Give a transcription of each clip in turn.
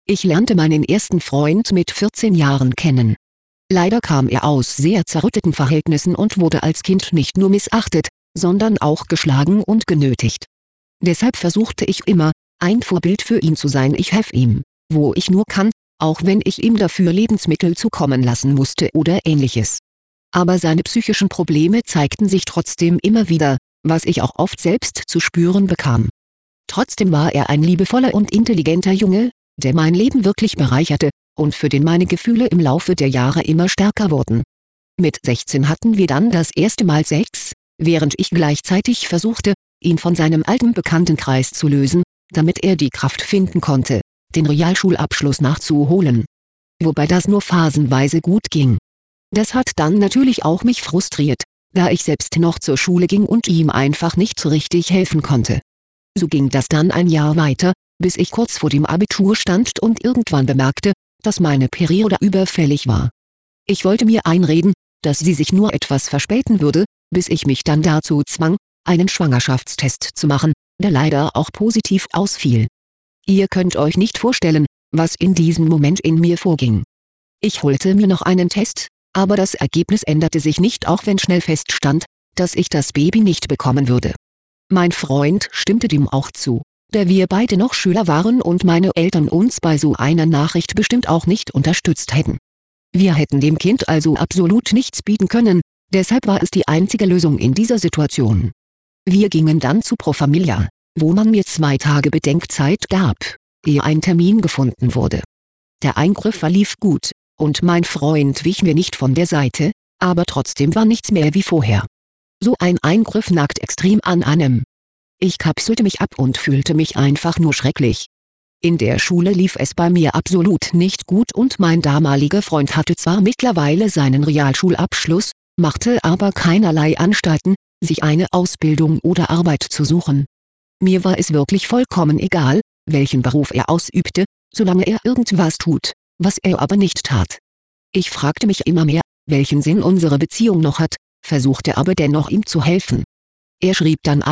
Ich lernte meinen ersten Freund mit 14 Jahren kennen. Leider kam er aus sehr zerrütteten Verhältnissen und wurde als Kind nicht nur missachtet, sondern auch geschlagen und genötigt. Deshalb versuchte ich immer, ein Vorbild für ihn zu sein. Ich half ihm, wo ich nur kann, auch wenn ich ihm dafür Lebensmittel zukommen lassen musste oder Ähnliches. Aber seine psychischen Probleme zeigten sich trotzdem immer wieder, was ich auch oft selbst zu spüren bekam. Trotzdem war er ein liebevoller und intelligenter Junge, der mein Leben wirklich bereicherte und für den meine Gefühle im Laufe der Jahre immer stärker wurden. Mit 16 hatten wir dann das erste Mal Sex, während ich gleichzeitig versuchte, ihn von seinem alten Bekanntenkreis zu lösen, damit er die Kraft finden konnte, den Realschulabschluss nachzuholen. Wobei das nur phasenweise gut ging. Das hat dann natürlich auch mich frustriert, da ich selbst noch zur Schule ging und ihm einfach nicht richtig helfen konnte. So ging das dann ein Jahr weiter, bis ich kurz vor dem Abitur stand und irgendwann bemerkte, dass meine Periode überfällig war. Ich wollte mir einreden, dass sie sich nur etwas verspäten würde, bis ich mich dann dazu zwang, einen Schwangerschaftstest zu machen, der leider auch positiv ausfiel. Ihr könnt euch nicht vorstellen, was in diesem Moment in mir vorging. Ich holte mir noch einen Test, aber das Ergebnis änderte sich nicht, auch wenn schnell feststand, dass ich das Baby nicht bekommen würde. Mein Freund stimmte dem auch zu, da wir beide noch Schüler waren und meine Eltern uns bei so einer Nachricht bestimmt auch nicht unterstützt hätten. Wir hätten dem Kind also absolut nichts bieten können, deshalb war es die einzige Lösung in dieser Situation. Wir gingen dann zu Pro Familia, wo man mir 2 Tage Bedenkzeit gab, ehe ein Termin gefunden wurde. Der Eingriff verlief gut, und mein Freund wich mir nicht von der Seite, aber trotzdem war nichts mehr wie vorher. So ein Eingriff nagt extrem an einem. Ich kapselte mich ab und fühlte mich einfach nur schrecklich. In der Schule lief es bei mir absolut nicht gut und mein damaliger Freund hatte zwar mittlerweile seinen Realschulabschluss, machte aber keinerlei Anstalten, sich eine Ausbildung oder Arbeit zu suchen. Mir war es wirklich vollkommen egal, welchen Beruf er ausübte, solange er irgendwas tut, was er aber nicht tat. Ich fragte mich immer mehr, welchen Sinn unsere Beziehung noch hat, versuchte aber dennoch ihm zu helfen. Er schrieb dann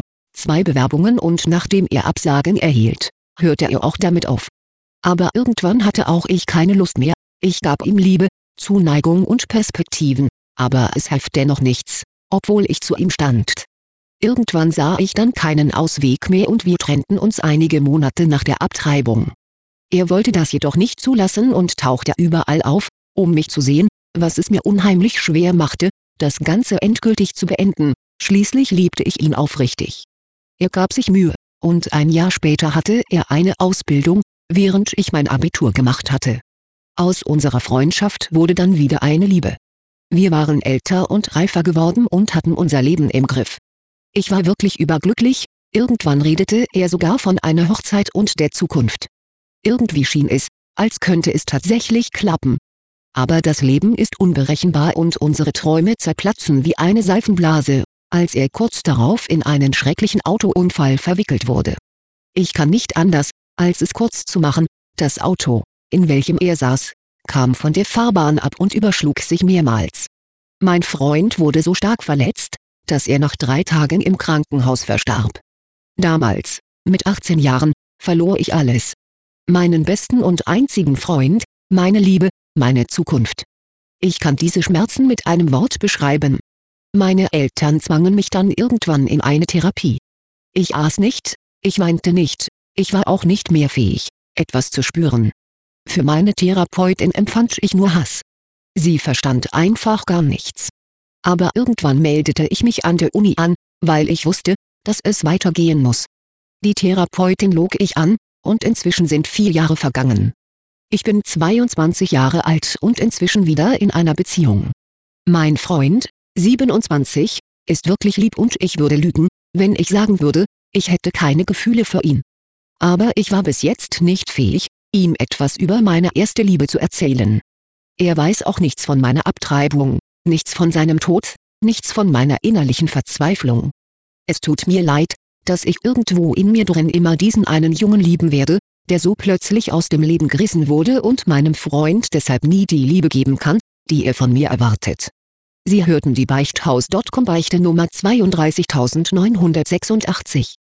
2 Bewerbungen und nachdem er Absagen erhielt, hörte er auch damit auf. Aber irgendwann hatte auch ich keine Lust mehr, ich gab ihm Liebe, Zuneigung und Perspektiven, aber es half dennoch nichts, obwohl ich zu ihm stand. Irgendwann sah ich dann keinen Ausweg mehr und wir trennten uns einige Monate nach der Abtreibung. Er wollte das jedoch nicht zulassen und tauchte überall auf, um mich zu sehen, was es mir unheimlich schwer machte, das Ganze endgültig zu beenden. Schließlich liebte ich ihn aufrichtig. Er gab sich Mühe, und ein Jahr später hatte er eine Ausbildung, während ich mein Abitur gemacht hatte. Aus unserer Freundschaft wurde dann wieder eine Liebe. Wir waren älter und reifer geworden und hatten unser Leben im Griff. Ich war wirklich überglücklich, irgendwann redete er sogar von einer Hochzeit und der Zukunft. Irgendwie schien es, als könnte es tatsächlich klappen. Aber das Leben ist unberechenbar und unsere Träume zerplatzen wie eine Seifenblase, als er kurz darauf in einen schrecklichen Autounfall verwickelt wurde. Ich kann nicht anders, als es kurz zu machen, das Auto, in welchem er saß, kam von der Fahrbahn ab und überschlug sich mehrmals. Mein Freund wurde so stark verletzt, dass er nach 3 Tagen im Krankenhaus verstarb. Damals, mit 18 Jahren, verlor ich alles. Meinen besten und einzigen Freund, meine Liebe, meine Zukunft. Ich kann diese Schmerzen mit einem Wort beschreiben. Meine Eltern zwangen mich dann irgendwann in eine Therapie. Ich aß nicht, ich weinte nicht, ich war auch nicht mehr fähig, etwas zu spüren. Für meine Therapeutin empfand ich nur Hass. Sie verstand einfach gar nichts. Aber irgendwann meldete ich mich an der Uni an, weil ich wusste, dass es weitergehen muss. Die Therapeutin log ich an, und inzwischen sind 4 Jahre vergangen. Ich bin 22 Jahre alt und inzwischen wieder in einer Beziehung. Mein Freund, 27, ist wirklich lieb und ich würde lügen, wenn ich sagen würde, ich hätte keine Gefühle für ihn. Aber ich war bis jetzt nicht fähig, ihm etwas über meine erste Liebe zu erzählen. Er weiß auch nichts von meiner Abtreibung, nichts von seinem Tod, nichts von meiner innerlichen Verzweiflung. Es tut mir leid, dass ich irgendwo in mir drin immer diesen einen Jungen lieben werde, der so plötzlich aus dem Leben gerissen wurde und meinem Freund deshalb nie die Liebe geben kann, die er von mir erwartet. Sie hörten die Beichthaus.com Beichte Nummer 32986.